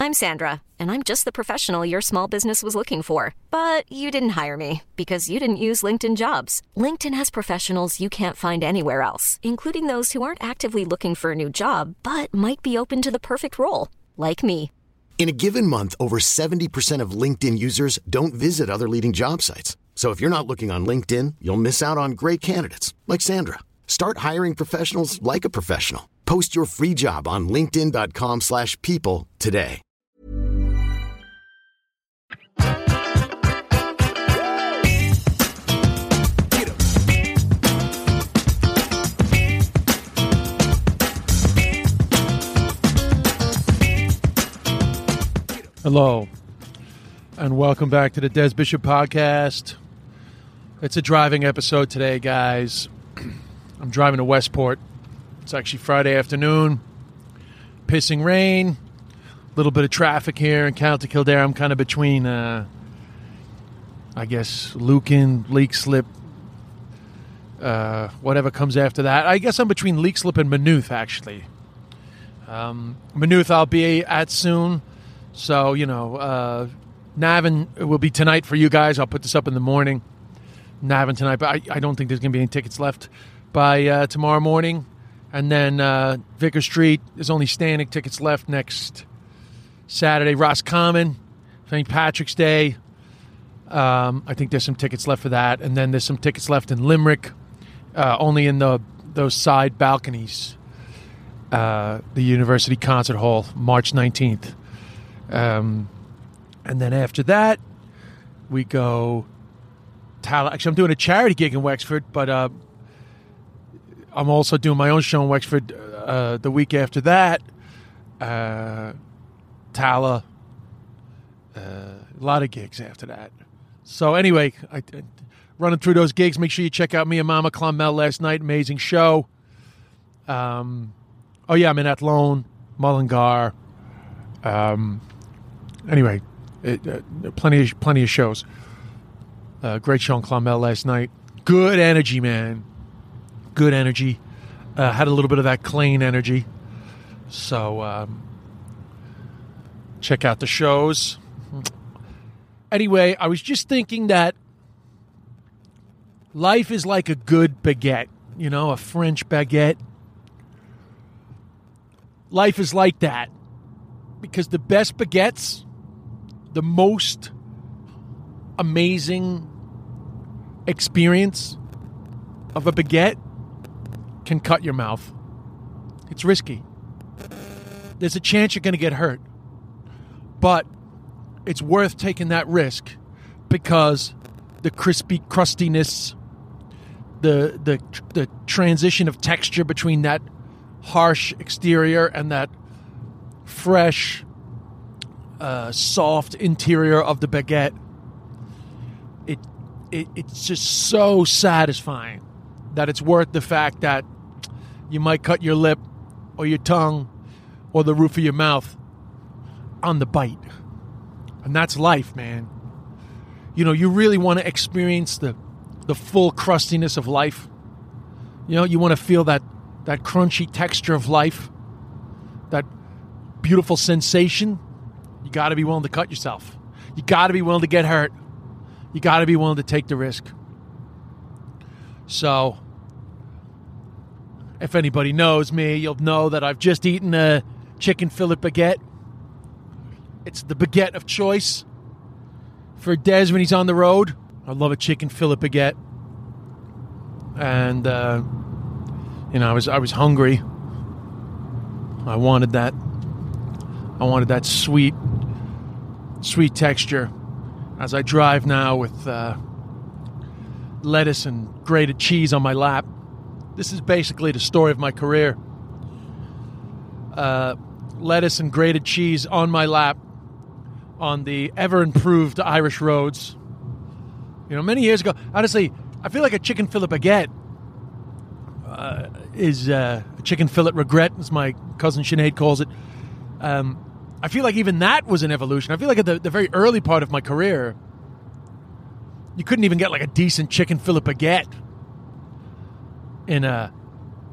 I'm Sandra, and I'm just the professional your small business was looking for. But you didn't hire me because you didn't use LinkedIn Jobs. LinkedIn has professionals you can't find anywhere else, including those who aren't actively looking for a new job, but might be open to the perfect role, like me. In a given month, over 70% of LinkedIn users don't visit other leading job sites. So if you're not looking on LinkedIn, you'll miss out on great candidates like Sandra. Start hiring professionals like a professional. Post your free job on linkedin.com/people today. Hello, and welcome back to the Des Bishop Podcast. It's a driving episode today, guys. I'm driving to Westport. It's actually Friday afternoon. Pissing rain. A little bit of traffic here in County Kildare. I'm kind of between, I guess, Lucan, Leixlip, whatever comes after that. I guess I'm between Leixlip and Maynooth, actually. Maynooth I'll be at soon. So, Navan will be tonight for you guys. I'll put this up in the morning. Navan tonight, but I don't think there's going to be any tickets left by tomorrow morning. And then Vicar Street, there's only standing tickets left next Saturday. Roscommon, St. Patrick's Day. I think there's some tickets left for that. And then there's some tickets left in Limerick, only in those side balconies. The University Concert Hall, March 19th. And then after that, we go. Actually, I'm doing a charity gig in Wexford, but I'm also doing my own show in Wexford the week after that. Tala, a lot of gigs after that. So anyway, running through those gigs. Make sure you check out me and Mama Clonmel last night. Amazing show. I'm in Athlone, Mullingar. Anyway, plenty of shows. Great show in Clonmel last night. Good energy, man. Good energy. Had a little bit of that Clane energy. So check out the shows. Anyway, I was just thinking that life is like a good baguette. A French baguette. Life is like that. Because the best baguettes, the most amazing experience of a baguette can cut your mouth. It's risky. There's a chance you're going to get hurt. But it's worth taking that risk because the crispy crustiness, the transition of texture between that harsh exterior and that fresh, soft interior of the baguette, it's just so satisfying that it's worth the fact that you might cut your lip or your tongue or the roof of your mouth on the bite. And that's life, man. You really want to experience the full crustiness of life. You want to feel that crunchy texture of life, that beautiful sensation. You got to be willing to cut yourself. You got to be willing to get hurt. You got to be willing to take the risk. So, if anybody knows me, you'll know that I've just eaten a chicken fillet baguette. It's the baguette of choice for Des when he's on the road. I love a chicken fillet baguette. And, I was hungry. I wanted that. Sweet texture as I drive now with lettuce and grated cheese on my lap. This is basically the story of my career. Lettuce and grated cheese on my lap on the ever-improved Irish roads. Many years ago, honestly, I feel like a chicken fillet baguette is a chicken fillet regret, as my cousin Sinead calls it. I feel like even that was an evolution. I feel like at the very early part of my career, you couldn't even get like a decent chicken fillet baguette in an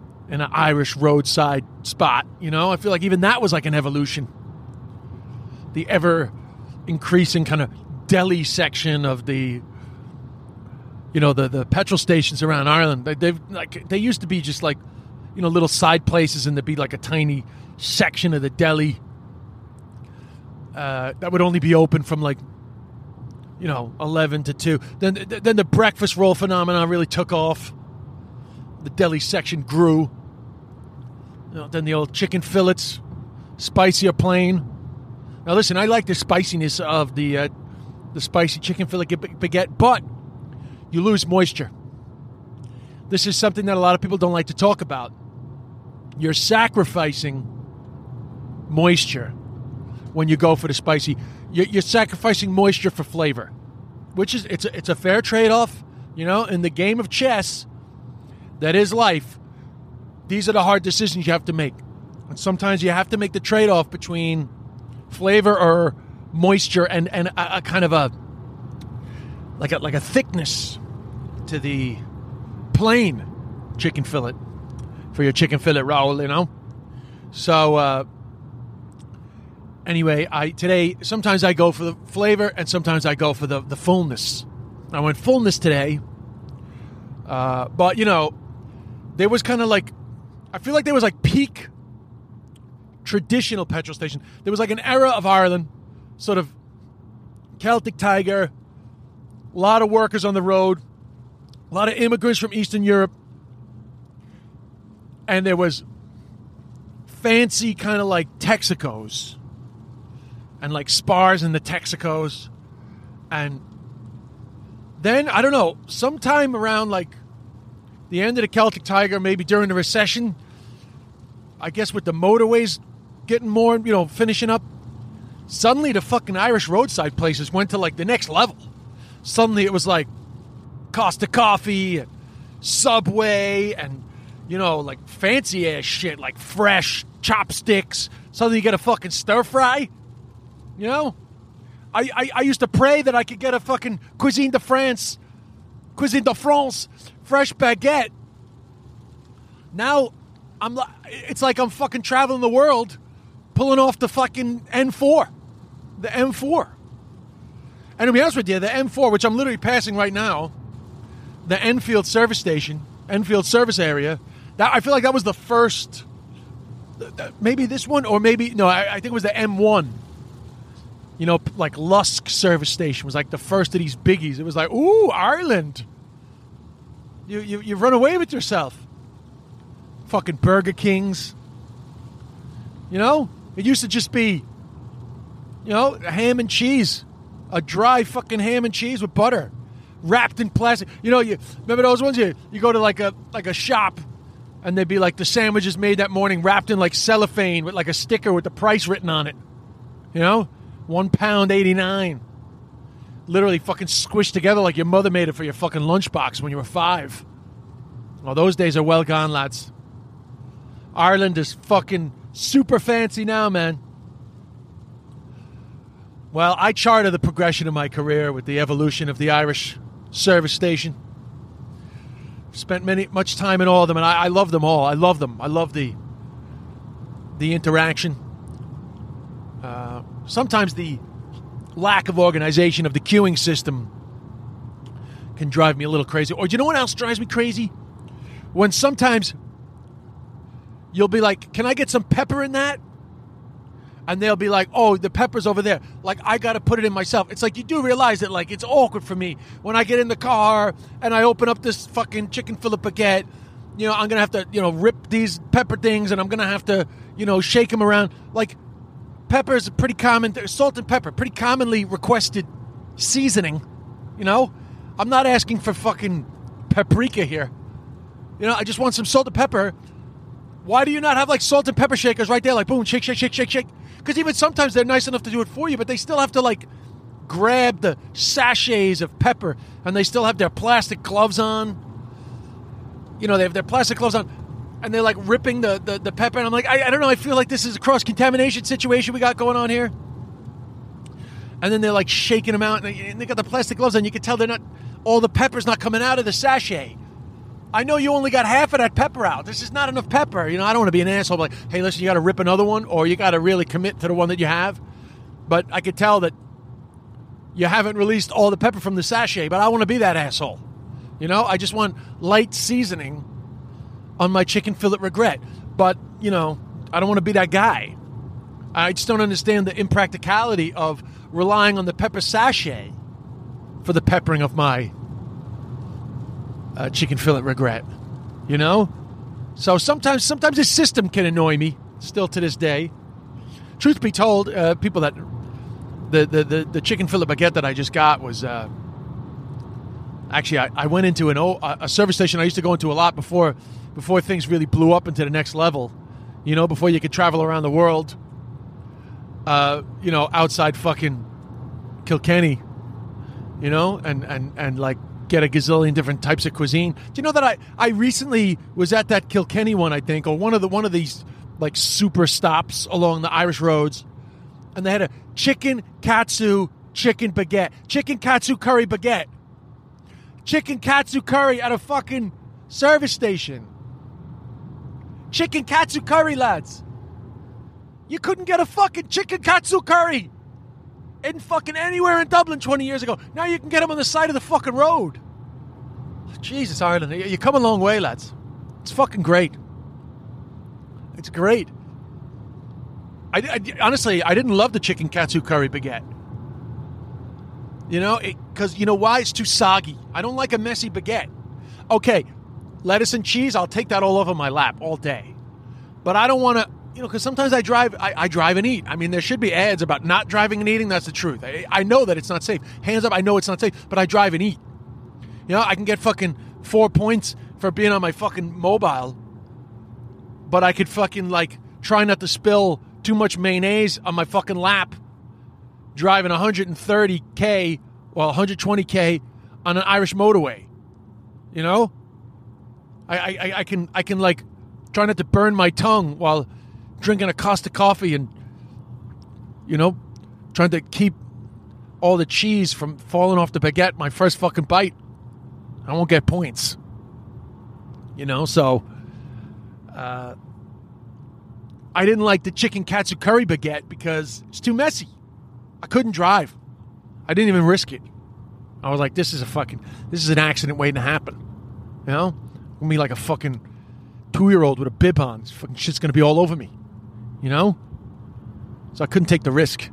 Irish roadside spot. I feel like even that was like an evolution. the ever increasing kind of deli section of the petrol stations around Ireland. They used to be just like, little side places, and there'd be like a tiny section of the deli that would only be open from 11 to 2. Then the breakfast roll phenomenon really took off. The deli section grew. Then the old chicken fillets, spicier plain. Now listen, I like the spiciness of the spicy chicken fillet baguette, but you lose moisture. This is something that a lot of people don't like to talk about. You're sacrificing moisture when you go for the spicy. You're sacrificing moisture for flavor, which is it's a fair trade-off. In the game of chess, that is life. These are the hard decisions you have to make, and sometimes you have to make the trade-off between flavor or moisture and a kind of a thickness to the plain chicken fillet for your chicken fillet roll. So anyway, today sometimes I go for the flavor and sometimes I go for the fullness. I went fullness today, but there was kind of I feel like there was peak traditional petrol station. There was an era of Ireland, sort of Celtic Tiger, a lot of workers on the road, a lot of immigrants from Eastern Europe, and there was fancy kind of Texacos and Spars in the Texacos. And then, I don't know, sometime around the end of the Celtic Tiger, maybe during the recession, I guess with the motorways getting more, finishing up, suddenly the fucking Irish roadside places went to the next level. Suddenly it was Costa Coffee and Subway and, fancy ass shit fresh chopsticks. Suddenly you get a fucking stir fry. I used to pray that I could get a fucking Cuisine de France fresh baguette. Now it's I'm fucking traveling the world, pulling off the fucking N4, the M4. And to be honest with you, the M4, which I'm literally passing right now, the Enfield service station, Enfield service area, that I feel like that was the first, maybe this one, or maybe, no, I think it was the M1. Lusk service station was the first of these biggies. It was ooh, Ireland. You've run away with yourself. Fucking Burger Kings. It used to just be, ham and cheese. A dry fucking ham and cheese with butter. Wrapped in plastic. You remember those ones? You go to a shop and they'd be the sandwiches made that morning wrapped in cellophane with a sticker with the price written on it. £1.89. Literally fucking squished together like your mother made it for your fucking lunchbox when you were 5. Well, those days are well gone, lads. Ireland is fucking super fancy now, man. Well, I charted the progression of my career with the evolution of the Irish service station. Spent much time in all of them, and I love them all. I love them. I love the interaction. Sometimes the lack of organization of the queuing system can drive me a little crazy. Or do you know what else drives me crazy? When sometimes you'll be can I get some pepper in that? And they'll be oh, the pepper's over there. I got to put it in myself. It's you do realize that, it's awkward for me when I get in the car and I open up this fucking chicken fillet baguette. I'm going to have to, rip these pepper things and I'm going to have to, shake them around. Pepper is a pretty common, salt and pepper, pretty commonly requested seasoning. I'm not asking for fucking paprika here. I just want some salt and pepper. Why do you not have salt and pepper shakers right there? Boom, shake, shake, shake, shake, shake. Because even sometimes they're nice enough to do it for you, but they still have to grab the sachets of pepper and they still have their plastic gloves on. They have their plastic gloves on and they're ripping the pepper. And I'm I don't know. I feel this is a cross-contamination situation we got going on here. And then they're shaking them out and they got the plastic gloves on. You can tell they're not, all the pepper's not coming out of the sachet. I know you only got half of that pepper out. This is not enough pepper. I don't want to be an asshole. Hey, listen, you got to rip another one or you got to really commit to the one that you have. but I could tell that you haven't released all the pepper from the sachet, but I want to be that asshole. You know, I just want light seasoning on my chicken fillet regret. But, you know, I don't want to be that guy. I just don't understand the impracticality of relying on the pepper sachet for the peppering of my chicken fillet regret. You know? So sometimes this system can annoy me, still to this day. Truth be told, people that the chicken fillet baguette that I just got was actually I went into a service station I used to go into a lot before things really blew up into the next level. You know, before you could travel around the world. You know, outside fucking Kilkenny. You know, and like get a gazillion different types of cuisine. Do you know that I recently was at that Kilkenny one, I think, or one of these like super stops along the Irish roads, and they had a chicken katsu chicken baguette, chicken katsu curry baguette, chicken katsu curry at a fucking service station. Chicken katsu curry, lads. You couldn't get a fucking chicken katsu curry in fucking anywhere in Dublin 20 years ago. Now you can get them on the side of the fucking road. Jesus, Ireland, you come a long way, lads. It's fucking great. It's great. Honestly, I didn't love the chicken katsu curry baguette. You know, because you know why? It's too soggy. I don't like a messy baguette. Okay, lettuce and cheese, I'll take that all over my lap all day. But I don't want to, you know, because sometimes I drive and eat. I mean, there should be ads about not driving and eating. That's the truth. I know that it's not safe. Hands up, I know it's not safe, but I drive and eat. You know, I can get fucking 4 points for being on my fucking mobile, but I could fucking, like, try not to spill too much mayonnaise on my fucking lap driving 130K, well, 120K on an Irish motorway. You know? I can like try not to burn my tongue while drinking a Costa coffee and, you know, trying to keep all the cheese from falling off the baguette my first fucking bite. I won't get points. You know, so I didn't like the chicken katsu curry baguette because it's too messy. I couldn't drive. I didn't even risk it. I was like, this is an accident waiting to happen. You know? I'm gonna be like a fucking 2-year-old with a bib on. This fucking shit's gonna be all over me. You know? So I couldn't take the risk.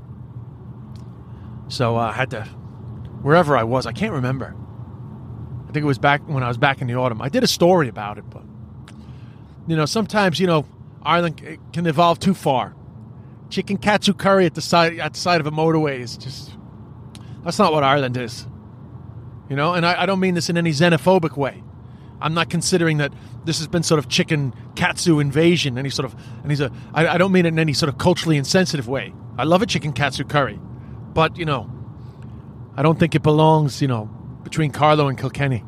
So I had to, wherever I was, I can't remember. I think it was back when I was back in the autumn. I did a story about it, but, you know, sometimes, you know, Ireland can evolve too far. Chicken katsu curry at the side of a motorway is just, that's not what Ireland is. You know, and I don't mean this in any xenophobic way. I'm not considering that this has been sort of chicken katsu invasion, I don't mean it in any sort of culturally insensitive way. I love a chicken katsu curry, but, you know, I don't think it belongs, you know, between Carlow and Kilkenny.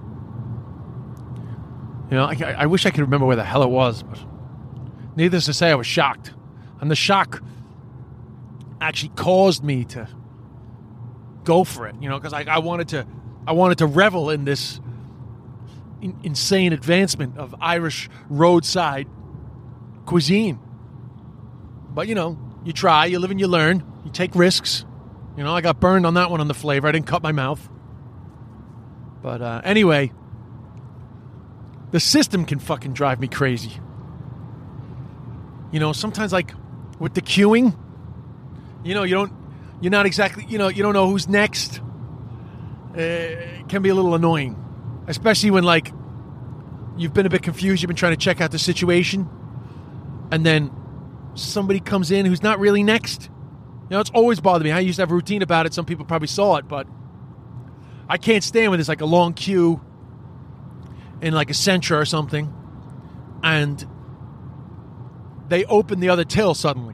You know, I wish I could remember where the hell it was, but needless to say, I was shocked. And the shock actually caused me to go for it, you know, because I wanted to revel in this insane advancement of Irish roadside cuisine. But, you know, you try, you live and you learn, you take risks. You know, I got burned on that one on the flavor. I didn't cut my mouth. But anyway, the system can fucking drive me crazy. You know, sometimes, like, with the queuing, you know, you're not exactly, you know, you don't know who's next. It can be a little annoying. Especially when, like, you've been a bit confused, you've been trying to check out the situation, and then somebody comes in who's not really next. You know, it's always bothered me. I used to have a routine about it. Some people probably saw it, but I can't stand when there's, like, a long queue in, like, a Centra or something, and they open the other till suddenly.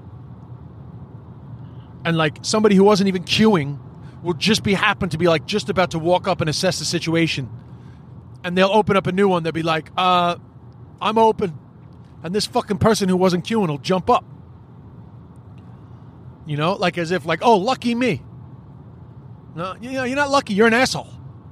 And, like, somebody who wasn't even queuing will just happen to be, like, just about to walk up and assess the situation. And they'll open up a new one. They'll be like, I'm open. And this fucking person who wasn't queuing will jump up. You know, like as if, like, oh, lucky me. No, you know, you're not lucky. You're an asshole.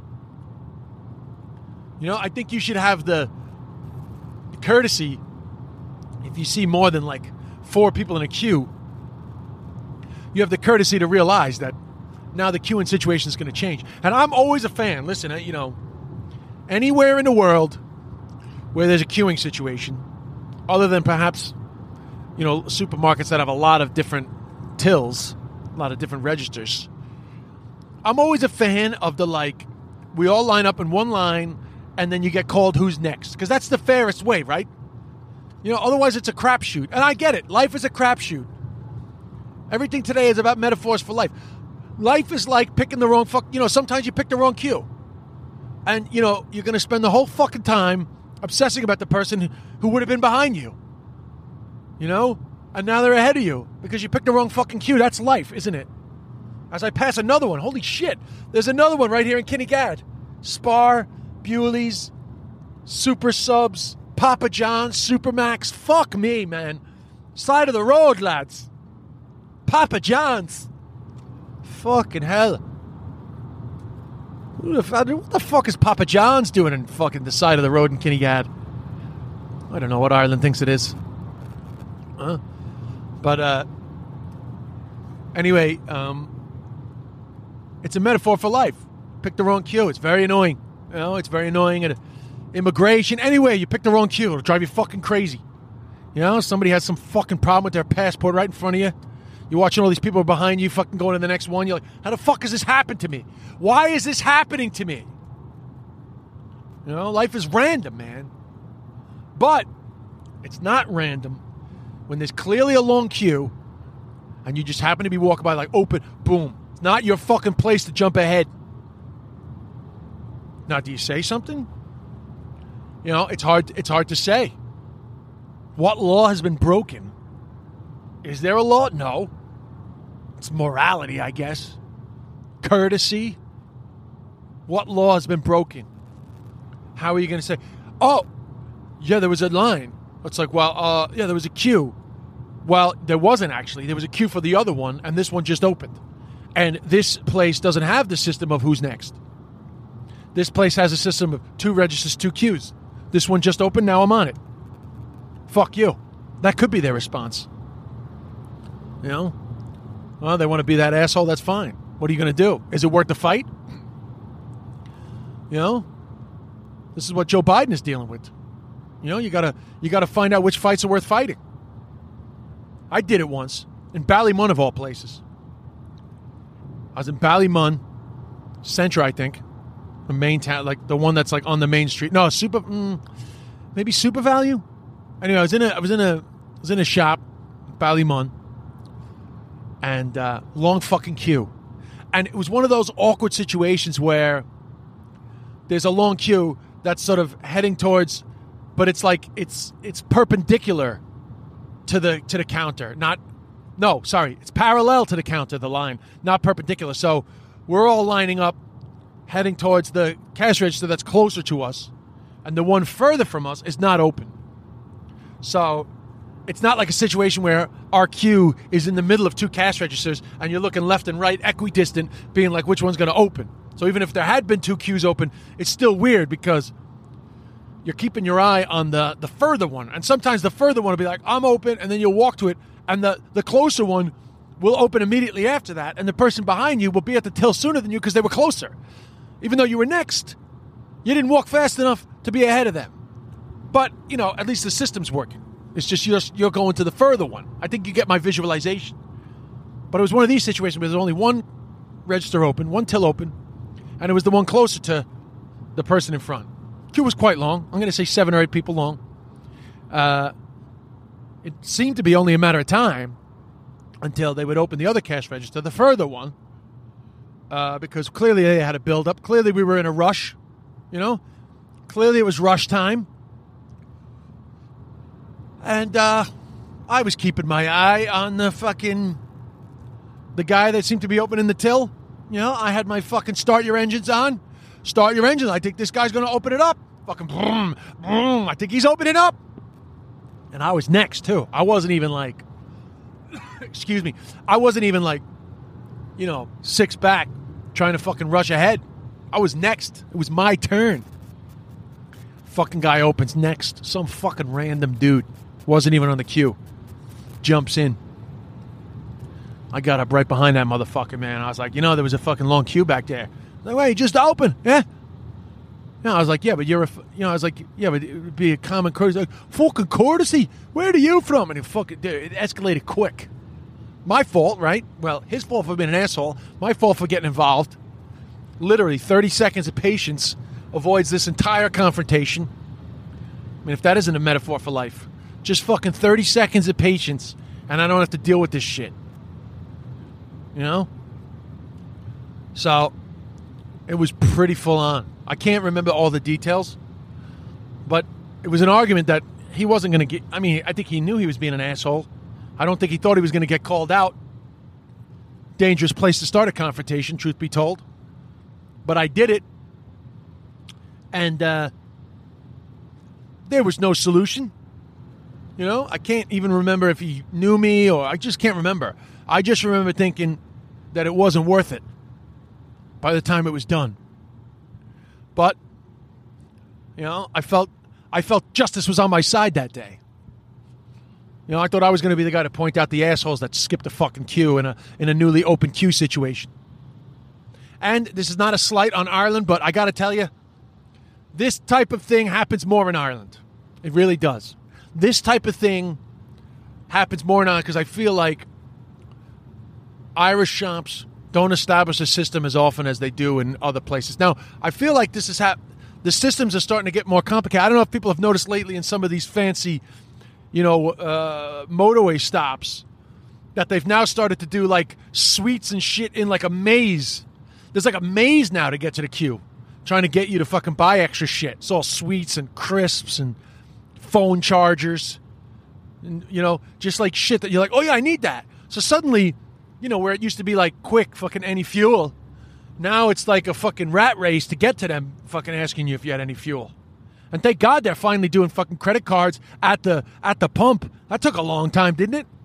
You know, I think you should have the courtesy, if you see more than, like, 4 people in a queue, you have the courtesy to realize that now the queuing situation is going to change. And I'm always a fan. Listen, anywhere in the world where there's a queuing situation, other than perhaps, supermarkets that have a lot of different tills, a lot of different registers, I'm always a fan of we all line up in one line and then you get called who's next. Because that's the fairest way, right? Otherwise it's a crapshoot. And I get it. Life is a crapshoot. Everything today is about metaphors for life. Life is like picking the wrong sometimes you pick the wrong queue. And, you're going to spend the whole fucking time obsessing about the person who would have been behind you. And now they're ahead of you because you picked the wrong fucking queue. That's life, isn't it? As I pass another one, holy shit, there's another one right here in Kinnegad. Spar, Bewley's, Super Subs, Papa John's, Supermax. Fuck me, man. Side of the road, lads. Papa John's. Fucking hell. What the fuck is Papa John's doing in fucking the side of the road in Kinnegad? I don't know what Ireland thinks it is. But anyway, it's a metaphor for life. Pick the wrong queue. It's very annoying. It's very annoying at immigration. Anyway, you pick the wrong queue. It'll drive you fucking crazy. Somebody has some fucking problem with their passport right in front of you. You're watching all these people behind you fucking going to the next one. You're like, how the fuck has this happened to me? Why is this happening to me? Life is random, man. But it's not random when there's clearly a long queue and you just happen to be walking by open, boom. It's not your fucking place to jump ahead. Now, do you say something? It's hard to say. What law has been broken? Is there a law? No. It's morality, I guess. Courtesy. What law has been broken? How are you going to say, oh, yeah, there was a line. It's there was a queue. Well, there wasn't actually. There was a queue for the other one, and this one just opened. And this place doesn't have the system of who's next. This place has a system of 2 registers, 2 queues. This one just opened, now I'm on it. Fuck you. That could be their response. Well, they want to be that asshole, that's fine. What are you going to do? Is it worth the fight? This is what Joe Biden is dealing with. You gotta find out which fights are worth fighting. I did it once in Ballymun of all places. I was in Ballymun, Centra, I think, the main town, the one that's on the main street. No, maybe Super Value. Anyway, I was in a shop, Ballymun, and long fucking queue, and it was one of those awkward situations where there's a long queue that's sort of heading towards. But it's it's perpendicular to the counter. It's parallel to the counter, the line, not perpendicular. So we're all lining up, heading towards the cash register that's closer to us, and the one further from us is not open. So it's not like a situation where our queue is in the middle of 2 cash registers and you're looking left and right, equidistant, being like which one's going to open. So even if there had been 2 queues open, it's still weird because you're keeping your eye on the further one. And sometimes the further one will be like, I'm open, and then you'll walk to it, and the closer one will open immediately after that, and the person behind you will be at the till sooner than you because they were closer. Even though you were next, you didn't walk fast enough to be ahead of them. But, at least the system's working. It's just you're going to the further one. I think you get my visualization. But it was one of these situations where there's only one register open, one till open, and it was the one closer to the person in front. Queue was quite long. I'm going to say 7 or 8 people long. It seemed to be only a matter of time until they would open the other cash register, the further one, because clearly they had a build-up. Clearly we were in a rush, Clearly it was rush time. And I was keeping my eye on the guy that seemed to be opening the till. I had my fucking start your engines on. Start your engines. I think this guy's going to open it up. Fucking boom, boom. I think he's opening up. And I was next, too. I wasn't even excuse me. I wasn't even 6 back trying to fucking rush ahead. I was next. It was my turn. Fucking guy opens next. Some fucking random dude. Wasn't even on the queue. Jumps in. I got up right behind that motherfucker, man. I was like, there was a fucking long queue back there. Like, wait, just open, yeah? I was like, yeah, but but it would be a common courtesy. Like, fucking courtesy? Where are you from? And it escalated quick. My fault, right? Well, his fault for being an asshole. My fault for getting involved. Literally, 30 seconds of patience avoids this entire confrontation. I mean, if that isn't a metaphor for life. Just fucking 30 seconds of patience, and I don't have to deal with this shit. So, it was pretty full on. I can't remember all the details, but it was an argument that he wasn't going to get. I mean, I think he knew he was being an asshole. I don't think he thought he was going to get called out. Dangerous place to start a confrontation, truth be told. But I did it, and there was no solution. I can't even remember if he knew me, or I just can't remember. I just remember thinking that it wasn't worth it by the time it was done. But, I felt justice was on my side that day. I thought I was going to be the guy to point out the assholes that skipped the fucking queue in a newly open queue situation. And this is not a slight on Ireland, but I got to tell you, this type of thing happens more in Ireland. It really does. This type of thing happens more in Ireland because I feel like Irish shops don't establish a system as often as they do in other places. Now, I feel like this is the systems are starting to get more complicated. I don't know if people have noticed lately in some of these fancy, motorway stops that they've now started to do like sweets and shit in like a maze. There's like a maze now to get to the queue, trying to get you to fucking buy extra shit. It's all sweets and crisps and phone chargers and, just like shit that you're like, oh yeah, I need that. So suddenly, where it used to be like quick fucking any fuel, now it's like a fucking rat race to get to them fucking asking you if you had any fuel. And thank God they're finally doing fucking credit cards at the pump. That took a long time, didn't it?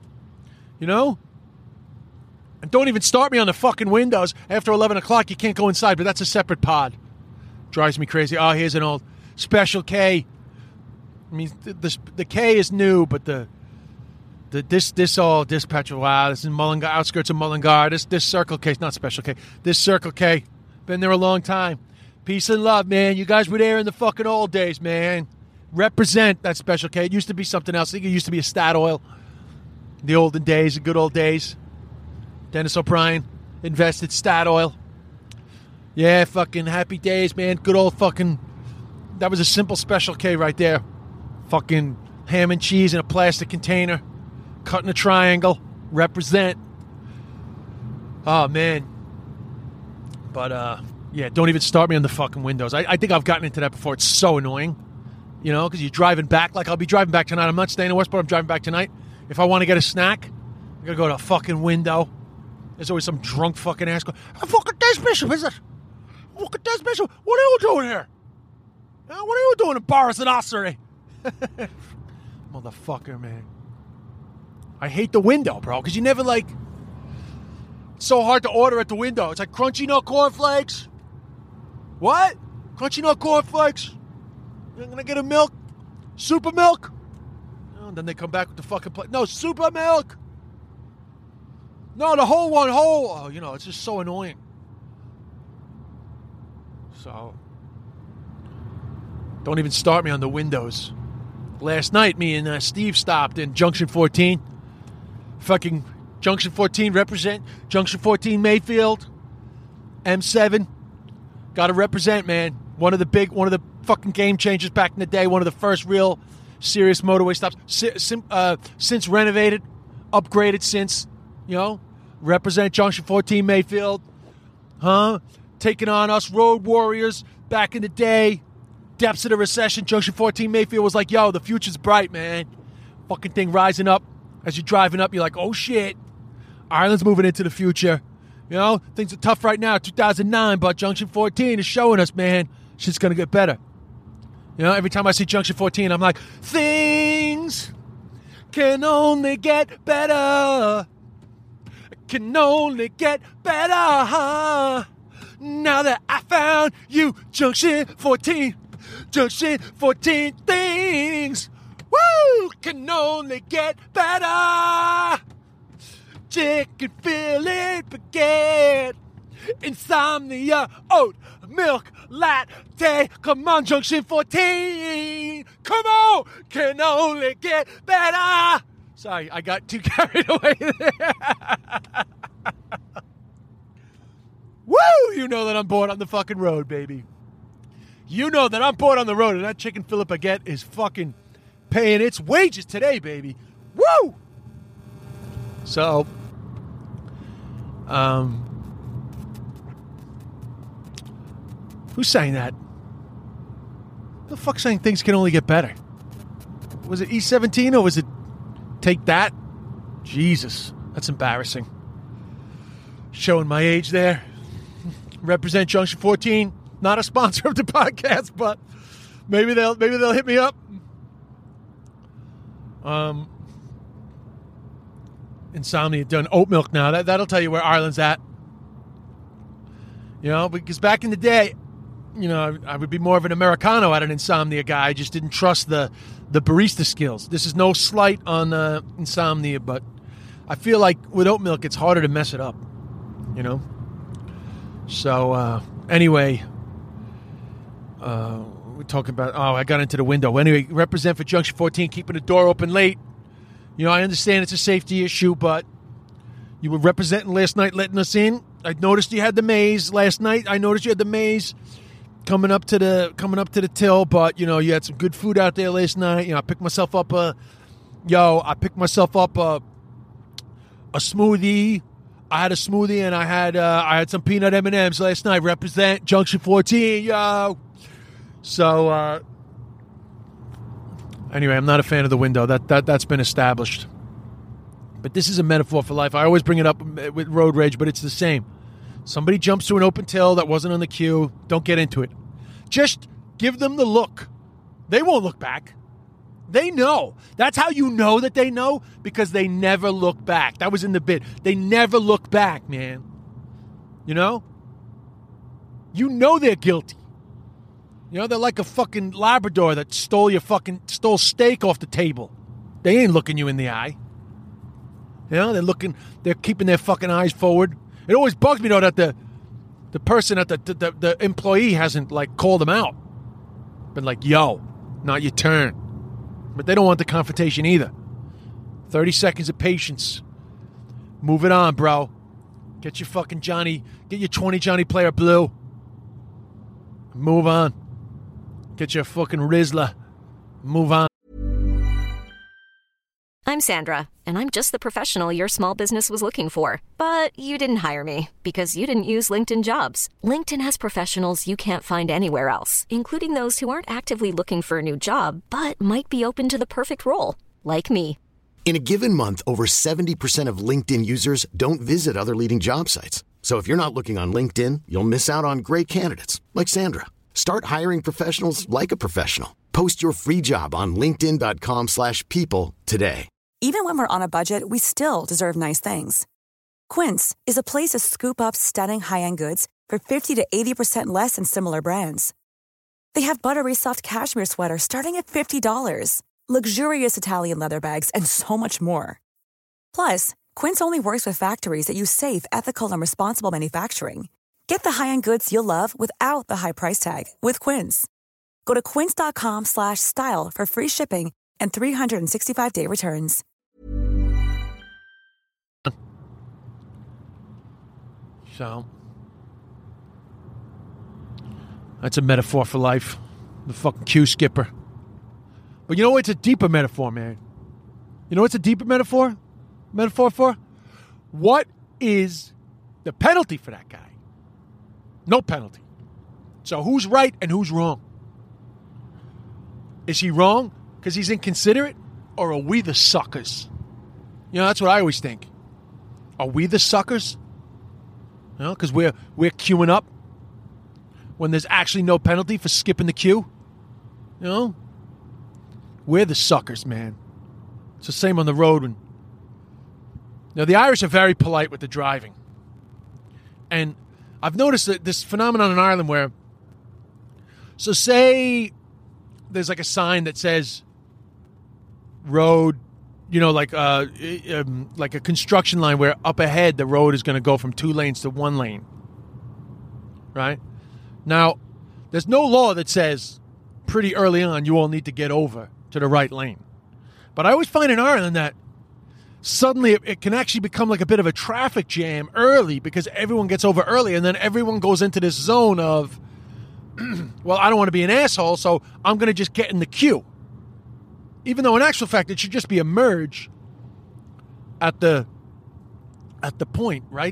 And don't even start me on the fucking windows. After 11 o'clock, you can't go inside, but that's a separate pod. Drives me crazy. Oh, here's an old Special K. I mean, the K is new, but this all dispatcher. Wow, this is Mullingar, outskirts of Mullingar. This Circle K is not Special K. This Circle K, been there a long time. Peace and love, man. You guys were there in the fucking old days, man. Represent that Special K. It used to be something else. I think it used to be a Statoil. The olden days, the good old days. Dennis O'Brien invested Statoil. Yeah, fucking happy days, man. Good old fucking. That was a simple Special K right there. Fucking ham and cheese in a plastic container. Cut in a triangle. Represent. Oh, man. But, yeah, don't even start me on the fucking windows. I think I've gotten into that before. It's so annoying. Because you're driving back. Like, I'll be driving back tonight. I'm not staying in Westport. I'm driving back tonight. If I want to get a snack, I got to go to a fucking window. There's always some drunk fucking ass going, fucking this bishop, is it? Fucking this bishop. What are you doing here? What are you doing in Boris and Ossery? Motherfucker, man. I hate the window, bro, because you never like. It's so hard to order at the window. It's like crunchy nut cornflakes. What? Crunchy nut cornflakes. You're gonna get a milk, super milk. And then they come back with the fucking plate. No, super milk. No, the whole one, whole. Oh, it's just so annoying. So, don't even start me on the windows. Last night, me and Steve stopped in Junction 14. Fucking Junction 14 represent. Junction 14 Mayfield. M7. Got to represent, man. One of the fucking game changers back in the day. One of the first real serious motorway stops. Since renovated, upgraded since, represent Junction 14 Mayfield. Taking on us road warriors back in the day. Depths of the recession, Junction 14 Mayfield was like, yo, the future's bright, man. Fucking thing rising up. As you're driving up, you're like, oh, shit. Ireland's moving into the future. Things are tough right now, 2009, but Junction 14 is showing us, man, shit's going to get better. Every time I see Junction 14, I'm like, things can only get better. Can only get better. Now that I found you, Junction 14. Junction 14 things. Woo! Can only get better. chicken fillet baguette, insomnia, oat milk latte. Come on, Junction 14. Come on, can only get better. Sorry, I got too carried away there. Woo! You know that I'm bored on the fucking road, baby. You know that I'm bored on the road, and that chicken fillet baguette is fucking paying its wages today, baby. Woo! So, who's saying that? Who the fuck's saying things can only get better? Was it E17 or was it Take That? Jesus, that's embarrassing. Showing my age there. Represent Junction 14. Not a sponsor of the podcast, but maybe they'll hit me up. Insomnia done oat milk now. That'll tell you where Ireland's at. You know, because back in the day, you know, I would be more of an Americano at an Insomnia guy. I just didn't trust the barista skills. This is no slight on Insomnia, but I feel like with oat milk, it's harder to mess it up. You know? So, anyway, we're talking about, I got into the window. Anyway, represent for Junction 14, keeping the door open late. You know, I understand it's a safety issue, but you were representing last night, letting us in. I noticed you had the maze last night. I noticed you had the maze coming up to the till, but, you know, you had some good food out there last night. You know, I picked myself up a smoothie. I had a smoothie and I had some peanut M&Ms last night. Represent Junction 14, yo. So anyway, I'm not a fan of the window. That's been established. But this is a metaphor for life. I always bring it up with road rage, but it's the same. Somebody jumps to an open till that wasn't on the queue. Don't get into it. Just give them the look. They won't look back. They know. That's how you know that they know, because they never look back. That was in the bit. They never look back, man. You know? You know they're guilty. You know, they're like a fucking Labrador that stole steak off the table. They ain't looking you in the eye. You know, they're keeping their fucking eyes forward. It always bugs me, though, that the person, that the employee hasn't, like, called them out. Been like, yo, not your turn. But they don't want the confrontation either. 30 seconds of patience. Move it on, bro. Get your 20 Johnny Player Blue. Move on. Get your fucking Rizla. Move on. I'm Sandra, and I'm just the professional your small business was looking for. But you didn't hire me because you didn't use LinkedIn Jobs. LinkedIn has professionals you can't find anywhere else, including those who aren't actively looking for a new job, but might be open to the perfect role, like me. In a given month, over 70% of LinkedIn users don't visit other leading job sites. So if you're not looking on LinkedIn, you'll miss out on great candidates like Sandra. Start hiring professionals like a professional. Post your free job on linkedin.com/people today. Even when we're on a budget, we still deserve nice things. Quince is a place to scoop up stunning high-end goods for 50 to 80% less than similar brands. They have buttery soft cashmere sweaters starting at $50, luxurious Italian leather bags, and so much more. Plus, Quince only works with factories that use safe, ethical, and responsible manufacturing. Get the high-end goods you'll love without the high price tag with Quince. Go to quince.com/style for free shipping and 365-day returns. So, that's a metaphor for life. The fucking queue skipper. But you know what? It's a deeper metaphor, man. You know what's a deeper metaphor? Metaphor for? What is the penalty for that guy? No penalty. So who's right and who's wrong? Is he wrong because he's inconsiderate, or are we the suckers? You know, that's what I always think. Are we the suckers? You know, because we're queuing up when there's actually no penalty for skipping the queue. You know? We're the suckers, man. It's the same on the road. Now, the Irish are very polite with the driving. And I've noticed that this phenomenon in Ireland where, so say there's like a sign that says road like a construction line where up ahead the road is going to go from 2 lanes to 1 lane. Right? Now, there's no law that says pretty early on you all need to get over to the right lane. But I always find in Ireland that suddenly it can actually become like a bit of a traffic jam early because everyone gets over early, and then everyone goes into this zone of, well, I don't want to be an asshole, so I'm going to just get in the queue. Even though in actual fact it should just be a merge at the point, right?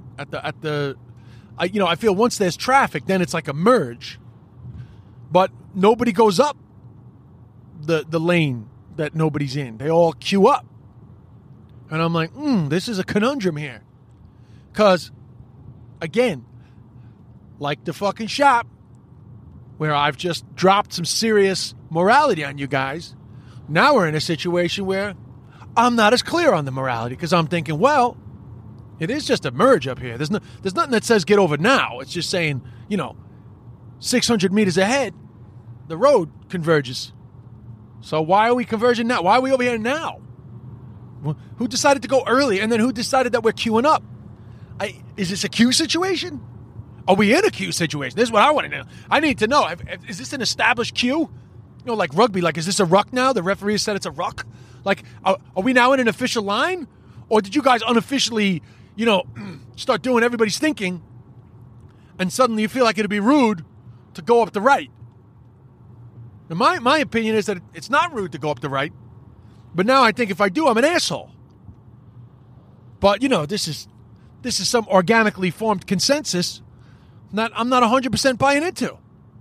I feel once there's traffic, then it's like a merge. But nobody goes up the lane that nobody's in. They all queue up. And I'm like, this is a conundrum here. Because, again, like the fucking shop, where I've just dropped some serious morality on you guys, now we're in a situation where I'm not as clear on the morality because I'm thinking, well, it is just a merge up here. There's nothing that says get over now. It's just saying, 600 meters ahead, the road converges. So why are we converging now? Why are we over here now? Who decided to go early, and then who decided that we're queuing up? Is this a queue situation? Are we in a queue situation? This is what I want to know. I need to know. Is this an established queue? Like rugby, like, is this a ruck now? The referee said it's a ruck? Like, are we now in an official line? Or did you guys unofficially, start doing everybody's thinking, and suddenly you feel like it'd be rude to go up the right? Now, my opinion is that it's not rude to go up the right, but now I think if I do, I'm an asshole. But, this is some organically formed consensus that I'm not 100% buying into.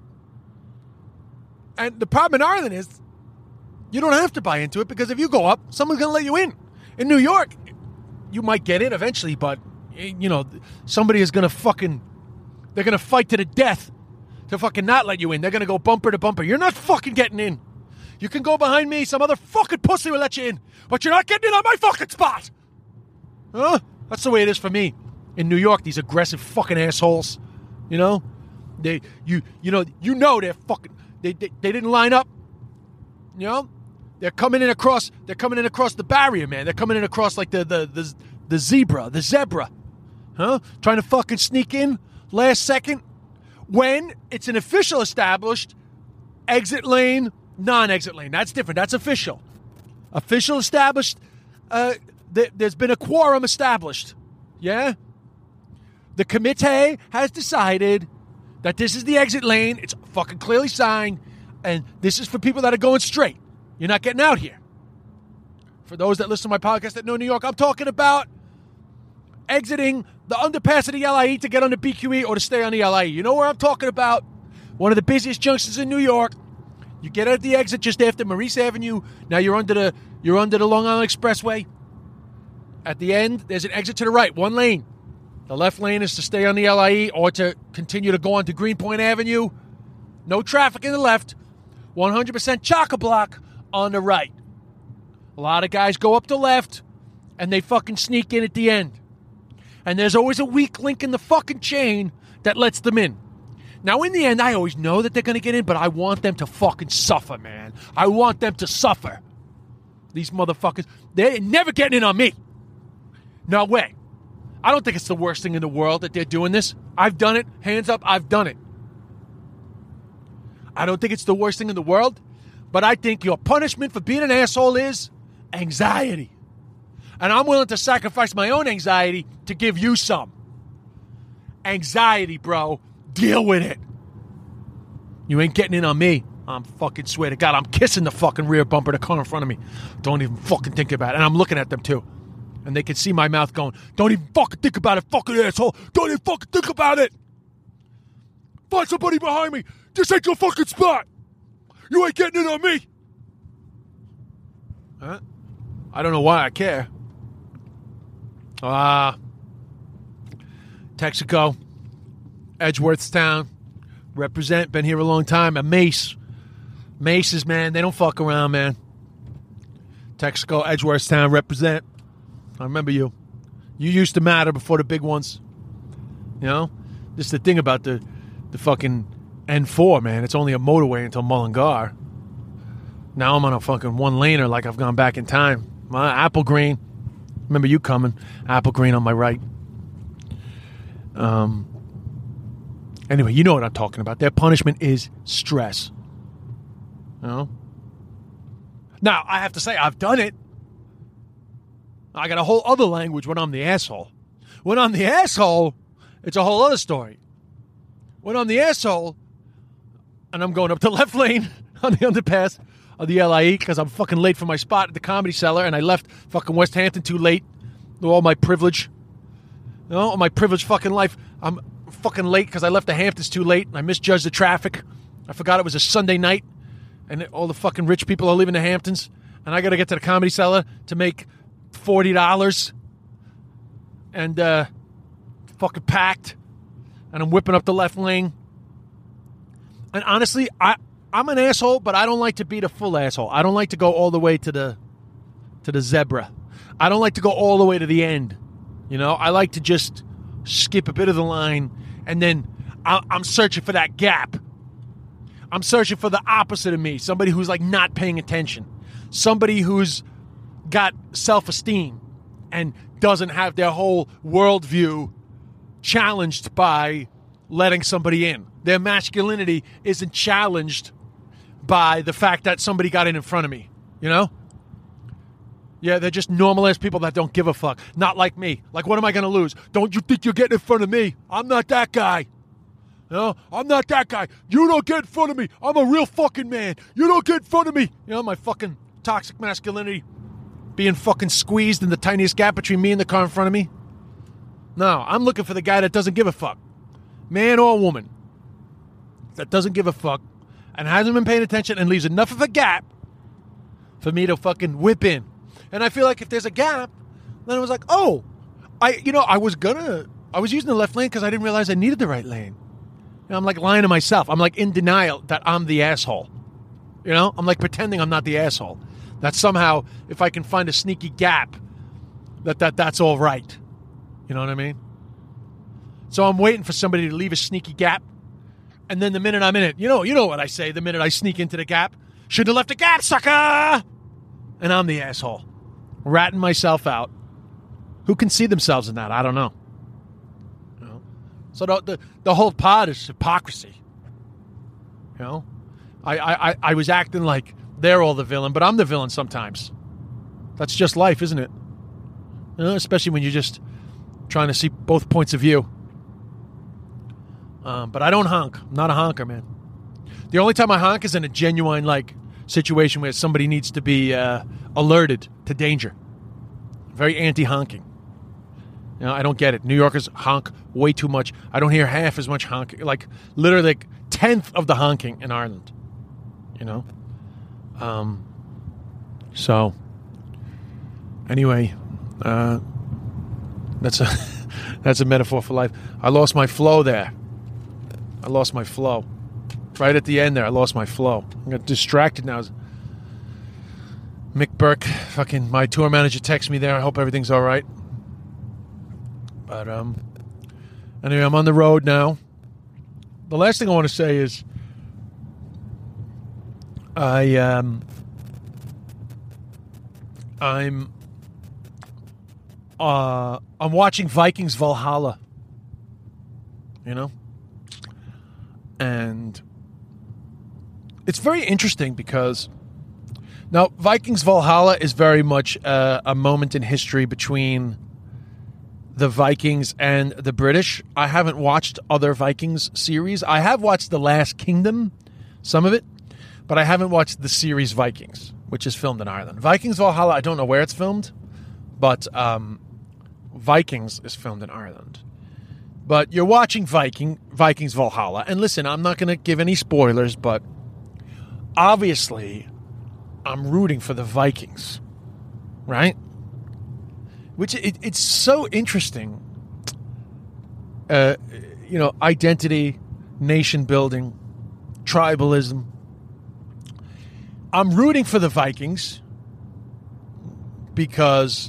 And the problem in Ireland is you don't have to buy into it, because if you go up, someone's going to let you in. In New York, you might get in eventually, but, somebody is going to they're going to fight to the death to fucking not let you in. They're going to go bumper to bumper. You're not fucking getting in. You can go behind me. Some other fucking pussy will let you in, but you're not getting in on my fucking spot. Huh? That's the way it is for me. In New York, these aggressive fucking assholes, they're fucking, they didn't line up, They're coming in across the barrier, man. They're coming in across like the zebra, huh? Trying to fucking sneak in last second when it's an official established exit lane, non-exit lane. That's different. That's official. Official established. There's been a quorum established. Yeah? The committee has decided that this is the exit lane. It's fucking clearly signed. And this is for people that are going straight. You're not getting out here. For those that listen to my podcast that know New York, I'm talking about exiting the underpass of the LIE to get on the BQE or to stay on the LIE. You know where I'm talking about? One of the busiest junctions in New York. You get at the exit just after Maurice Avenue. Now you're under the Long Island Expressway. At the end, there's an exit to the right, one lane. The left lane is to stay on the LIE or to continue to go on to Greenpoint Avenue. No traffic in the left. 100% chock-a-block on the right. A lot of guys go up the left, and they fucking sneak in at the end. And there's always a weak link in the fucking chain that lets them in. Now, in the end, I always know that they're going to get in, but I want them to fucking suffer, man. I want them to suffer. These motherfuckers, they're never getting in on me. No way. I don't think it's the worst thing in the world that they're doing this. I've done it. Hands up, I've done it. I don't think it's the worst thing in the world, but I think your punishment for being an asshole is anxiety. And I'm willing to sacrifice my own anxiety to give you some. Anxiety, bro. Deal with it. You ain't getting in on me. I'm fucking swear to God, I'm kissing the fucking rear bumper of the car in front of me. Don't even fucking think about it. And I'm looking at them too. And they can see my mouth going, don't even fucking think about it, fucking asshole. Don't even fucking think about it. Find somebody behind me. This ain't your fucking spot. You ain't getting in on me. Huh? I don't know why I care. Texaco, Edgeworthstown, represent, been here a long time. And Maces, man, they don't fuck around, man. Texaco, Edgeworthstown, represent. I remember you. You used to matter before the big ones. This is the thing about the fucking N4, man. It's only a motorway until Mullingar. Now I'm on a fucking one-laner like I've gone back in time. Apple Green. Remember you coming. Apple Green on my right. Anyway, you know what I'm talking about. Their punishment is stress. You know? Now, I have to say, I've done it. I got a whole other language when I'm the asshole. When I'm the asshole, it's a whole other story. When I'm the asshole, and I'm going up the left lane on the underpass of the LIE because I'm fucking late for my spot at the Comedy Cellar, and I left fucking West Hampton too late with all my privilege. You know, all my privileged fucking life. I'm fucking late because I left the Hamptons too late, and I misjudged the traffic. I forgot it was a Sunday night, and all the fucking rich people are leaving the Hamptons, and I got to get to the Comedy Cellar to make $40, and fucking packed, and I'm whipping up the left lane. And honestly, I'm an asshole, but I don't like to be the full asshole. I don't like to go all the way to the zebra. I don't like to go all the way to the end. You know, I like to just skip a bit of the line, and then I'm searching for that gap. I'm searching for the opposite of me, somebody who's like not paying attention, somebody who's got self-esteem and doesn't have their whole worldview challenged by letting somebody in. Their masculinity isn't challenged by the fact that somebody got in front of me, you know? Yeah, they're just normal-ass people that don't give a fuck. Not like me. Like, what am I going to lose? Don't you think you're getting in front of me? I'm not that guy. You know? I'm not that guy. You don't get in front of me. I'm a real fucking man. You don't get in front of me. You know, my fucking toxic masculinity being fucking squeezed in the tiniest gap between me and the car in front of me. No, I'm looking for the guy that doesn't give a fuck. Man or woman. That doesn't give a fuck and hasn't been paying attention and leaves enough of a gap for me to fucking whip in. And I feel like if there's a gap, then it was like, oh, I was using the left lane because I didn't realize I needed the right lane. You know, I'm like lying to myself. I'm like in denial that I'm the asshole. You know, I'm like pretending I'm not the asshole. That somehow, if I can find a sneaky gap, that's all right. You know what I mean? So I'm waiting for somebody to leave a sneaky gap. And then the minute I'm in it, you know what I say the minute I sneak into the gap. Shouldn't have left a gap, sucker! And I'm the asshole. Ratting myself out. Who can see themselves in that? I don't know. You know? So the whole pod is hypocrisy. You know? I was acting like they're all the villain, but I'm the villain sometimes. That's just life, isn't it? You know, especially when you're just trying to see both points of view. But I don't honk. I'm not a honker, man. The only time I honk is in a genuine, like, situation where somebody needs to be alerted to danger. Very anti-honking. You know, I don't get it. New Yorkers honk way too much. I don't hear half as much honking. Like, literally, like, 10th of the honking in Ireland. You know? So, anyway, that's a metaphor for life. I lost my flow there. I lost my flow. Right at the end there, I lost my flow. I got distracted now. Mick Burke, fucking my tour manager, texts me there. I hope everything's all right. But anyway, I'm on the road now. The last thing I want to say is I'm watching Vikings Valhalla. You know? And it's very interesting because now Vikings Valhalla is very much a moment in history between the Vikings and the British. I haven't watched other Vikings series. I have watched The Last Kingdom, some of it, but I haven't watched the series Vikings, which is filmed in Ireland. Vikings Valhalla, I don't know where it's filmed, but Vikings is filmed in Ireland. But you're watching Vikings Valhalla. And listen, I'm not going to give any spoilers, but obviously I'm rooting for the Vikings, right? Which it's so interesting. Identity, nation building, tribalism. I'm rooting for the Vikings because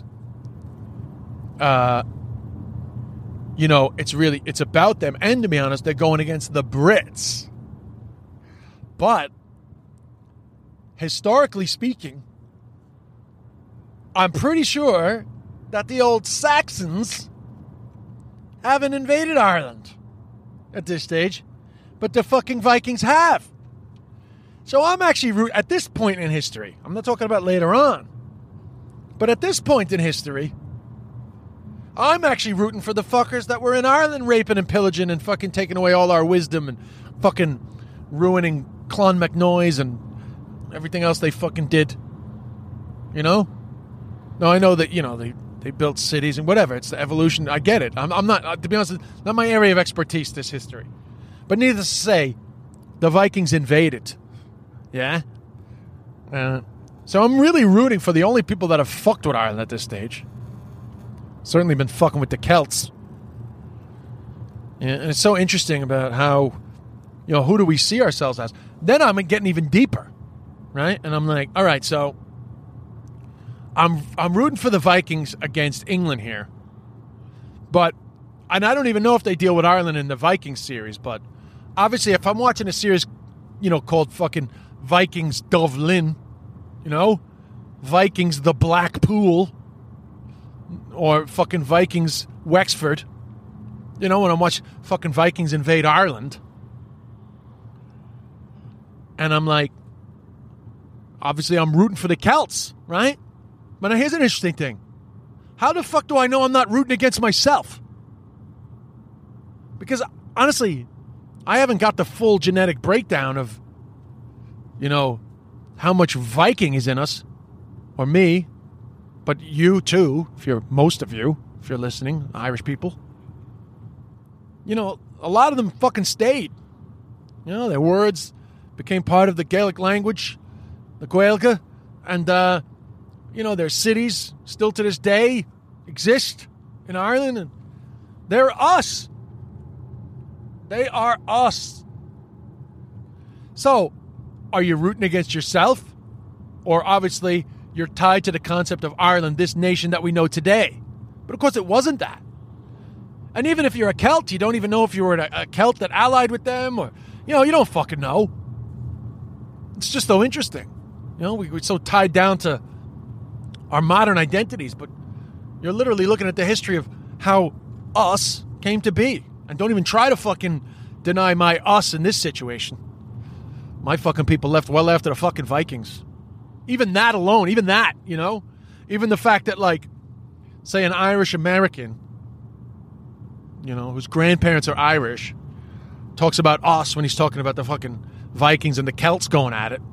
it's about them. And to be honest, they're going against the Brits. But historically speaking, I'm pretty sure that the old Saxons haven't invaded Ireland at this stage, but the fucking Vikings have. So I'm actually at this point in history, I'm not talking about later on, but at this point in history, I'm actually rooting for the fuckers that were in Ireland raping and pillaging and fucking taking away all our wisdom and fucking ruining Clonmacnoise and everything else they fucking did. You know? No, I know that, you know, they built cities and whatever. It's the evolution. I get it. I'm not, to be honest, not my area of expertise, this history. But needless to say, the Vikings invaded. Yeah? So I'm really rooting for the only people that have fucked with Ireland at this stage. Certainly been fucking with the Celts. And it's so interesting about how, you know, who do we see ourselves as? Then I'm getting even deeper, right? And I'm like, all right, so I'm rooting for the Vikings against England here. And I don't even know if they deal with Ireland in the Vikings series, but obviously if I'm watching a series, you know, called fucking Vikings Dublin, you know, Vikings the Blackpool, or fucking Vikings Wexford, you know, when I'm watching fucking Vikings invade Ireland, and I'm like, obviously I'm rooting for the Celts, right? But now here's an interesting thing. How the fuck do I know I'm not rooting against myself? Because honestly, I haven't got the full genetic breakdown of, you know, how much Viking is in us, or me, but you too, most of you, if you're listening, Irish people. You know, a lot of them fucking stayed. You know, their words became part of the Gaelic language, the Gaeilge, and, you know, their cities still to this day exist in Ireland, and they're us. They are us. So, are you rooting against yourself? Or obviously, you're tied to the concept of Ireland, this nation that we know today. But of course, it wasn't that. And even if you're a Celt, you don't even know if you were a Celt that allied with them, or, you know, you don't fucking know. It's just so interesting. You know, we're so tied down to our modern identities, but you're literally looking at the history of how us came to be. And don't even try to fucking deny my us in this situation. My fucking people left well after the fucking Vikings. Even that alone, even that, you know? Even the fact that, like, say an Irish American, you know, whose grandparents are Irish, talks about us when he's talking about the fucking Vikings and the Celts going at it,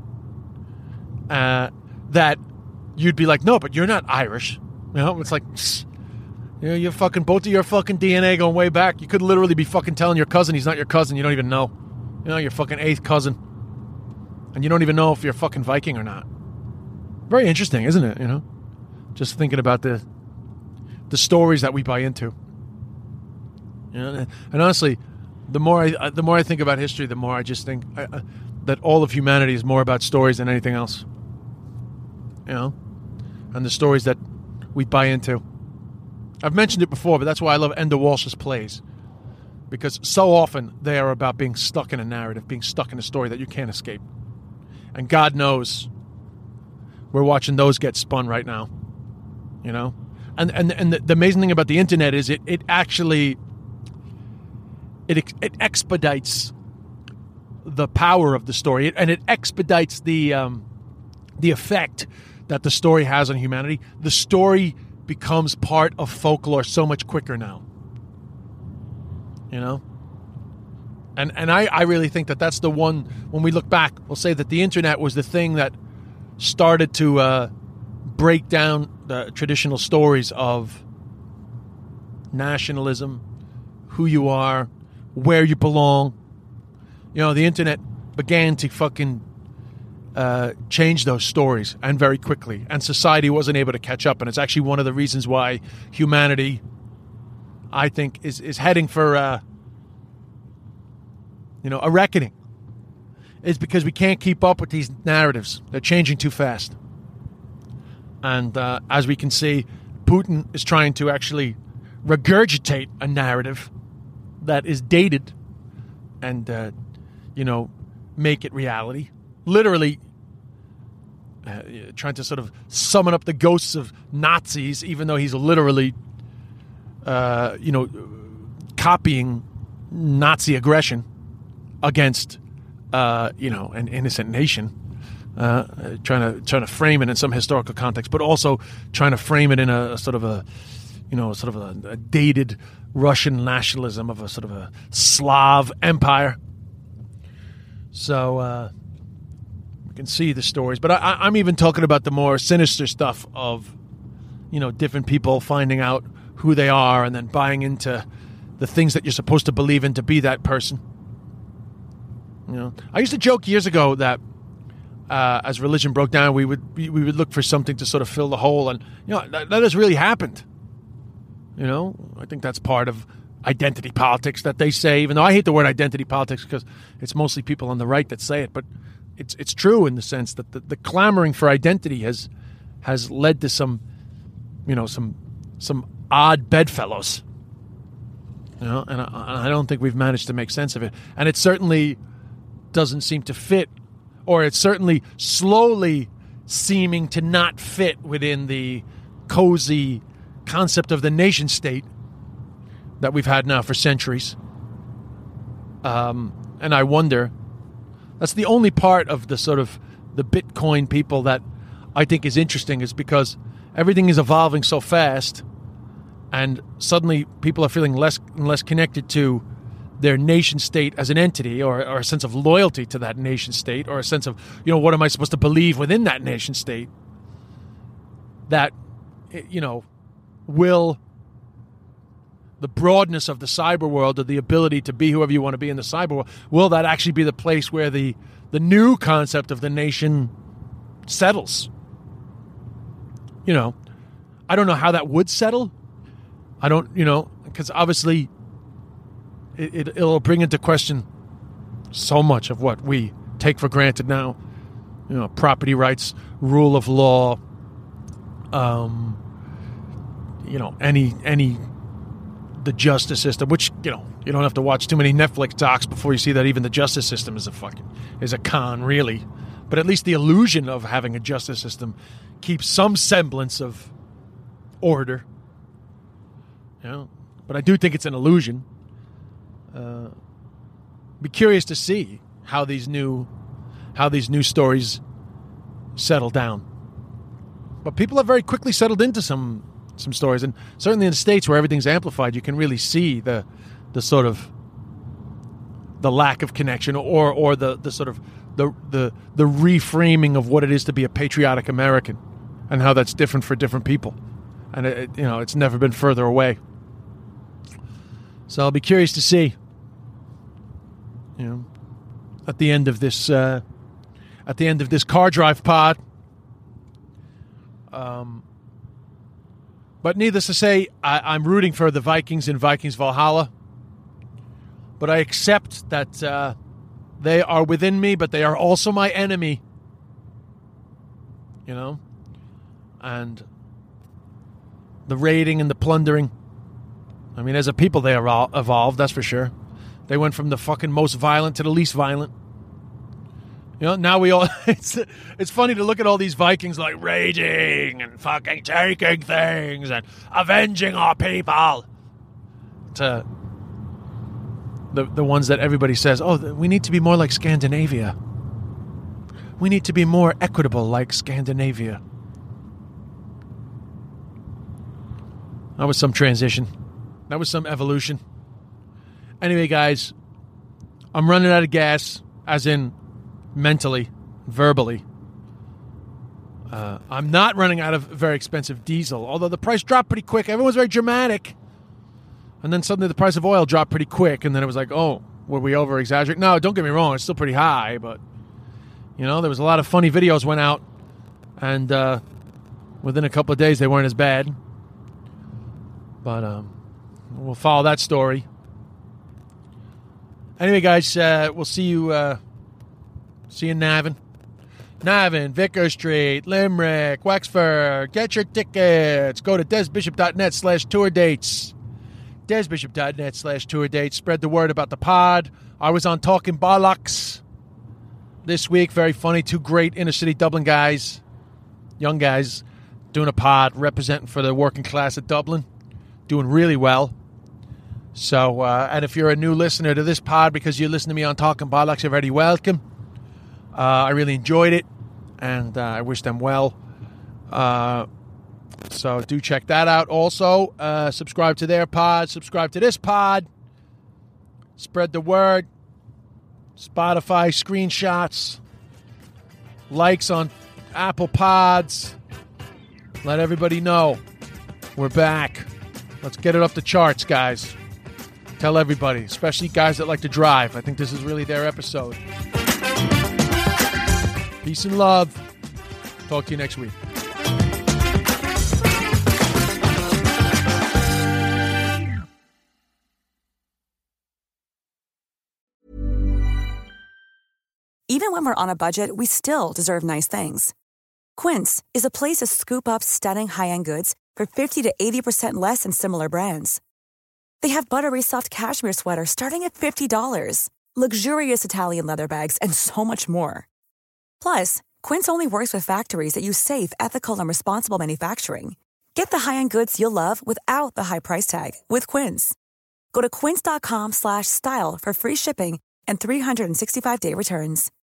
that you'd be like, no, but you're not Irish. You know, it's like, you know, you're fucking, both of your fucking DNA going way back. You could literally be fucking telling your cousin he's not your cousin. You don't even know. You know, your fucking eighth cousin. And you don't even know if you're fucking Viking or not. Very interesting, isn't it? You know, just thinking about the stories that we buy into. You know, and honestly, the more I think about history, the more I just think that all of humanity is more about stories than anything else. You know, and the stories that we buy into. I've mentioned it before, but that's why I love Enda Walsh's plays. Because so often they are about being stuck in a narrative, being stuck in a story that you can't escape. And God knows we're watching those get spun right now. You know? And the amazing thing about the internet is it actually expedites the power of the story, and it expedites the effect that the story has on humanity. The story becomes part of folklore so much quicker now. You know? And I really think that that's the one, when we look back, we'll say that the internet was the thing that started to break down the traditional stories of nationalism, who you are, where you belong. You know, the internet began to fucking change those stories, and very quickly. And society wasn't able to catch up. And it's actually one of the reasons why humanity, I think, is heading for, a reckoning. It's because we can't keep up with these narratives. They're changing too fast. And as we can see, Putin is trying to actually regurgitate a narrative that is dated and, make it reality. Literally, trying to sort of summon up the ghosts of Nazis, even though he's literally, copying Nazi aggression against, an innocent nation. Trying to frame it in some historical context, but also trying to frame it in a dated Russian nationalism of a sort of a Slav empire. So we can see the stories, but I'm even talking about the more sinister stuff of, different people finding out who they are and then buying into the things that you're supposed to believe in to be that person. I used to joke years ago that as religion broke down, we would look for something to sort of fill the hole, and that has really happened. I think that's part of identity politics that they say. Even though I hate the word identity politics because it's mostly people on the right that say it, but it's true in the sense that the clamoring for identity has led to some odd bedfellows. And I don't think we've managed to make sense of it, and it certainly doesn't seem to fit. Or it's certainly slowly seeming to not fit within the cozy concept of the nation state that we've had now for centuries. And I wonder, that's the only part of the sort of the Bitcoin people that I think is interesting, is because everything is evolving so fast, and suddenly people are feeling less and less connected to their nation state as an entity, or a sense of loyalty to that nation state, or a sense of, what am I supposed to believe within that nation state? That, will the broadness of the cyber world, or the ability to be whoever you want to be in the cyber world, will that actually be the place where the new concept of the nation settles? I don't know how that would settle. I don't, because obviously it'll bring into question so much of what we take for granted now. Property rights, rule of law, the justice system, which, you don't have to watch too many Netflix docs before you see that even the justice system is a con, really. But at least the illusion of having a justice system keeps some semblance of order. But I do think it's an illusion. Be curious to see how these new stories settle down. But people have very quickly settled into some stories, and certainly in the States where everything's amplified, you can really see the sort of the lack of connection, or the sort of the reframing of what it is to be a patriotic American, and how that's different for different people, and it's never been further away. So I'll be curious to see. At the end of this car drive pod. But needless to say, I'm rooting for the Vikings in Vikings Valhalla. But I accept that they are within me, but they are also my enemy. And the raiding and the plundering. I mean, as a people, they are evolved, that's for sure. They went from the fucking most violent to the least violent. Now we all... It's funny to look at all these Vikings like raging and fucking taking things and avenging our people. To the ones that everybody says, we need to be more like Scandinavia. We need to be more equitable like Scandinavia. That was some transition. That was some evolution. Anyway, guys, I'm running out of gas, as in mentally, verbally. I'm not running out of very expensive diesel, although the price dropped pretty quick. Everyone's very dramatic. And then suddenly the price of oil dropped pretty quick, and then it was like, were we over-exaggerating? No, don't get me wrong, it's still pretty high, but, there was a lot of funny videos went out, and within a couple of days they weren't as bad. But we'll follow that story. Anyway, guys, we'll see you in Navan. Navan, Vicar Street, Limerick, Wexford. Get your tickets. Go to desbishop.net/tour dates. desbishop.net/tour dates. Spread the word about the pod. I was on Talking Bollocks this week. Very funny. Two great inner city Dublin guys. young guys doing a pod representing for the working class of Dublin, doing really well. So, and if you're a new listener to this pod because you listen to me on Talking Bollocks, you're very welcome. I really enjoyed it, and I wish them well. So do check that out. Also, subscribe to their pod, subscribe to this pod, spread the word, Spotify screenshots, likes on Apple Pods. Let everybody know we're back. Let's get it up the charts, guys. Tell everybody, especially guys that like to drive. I think this is really their episode. Peace and love. Talk to you next week. Even when we're on a budget, we still deserve nice things. Quince is a place to scoop up stunning high-end goods for 50 to 80% less than similar brands. They have buttery soft cashmere sweaters starting at $50, luxurious Italian leather bags, and so much more. Plus, Quince only works with factories that use safe, ethical, and responsible manufacturing. Get the high-end goods you'll love without the high price tag with Quince. Go to quince.com/style for free shipping and 365-day returns.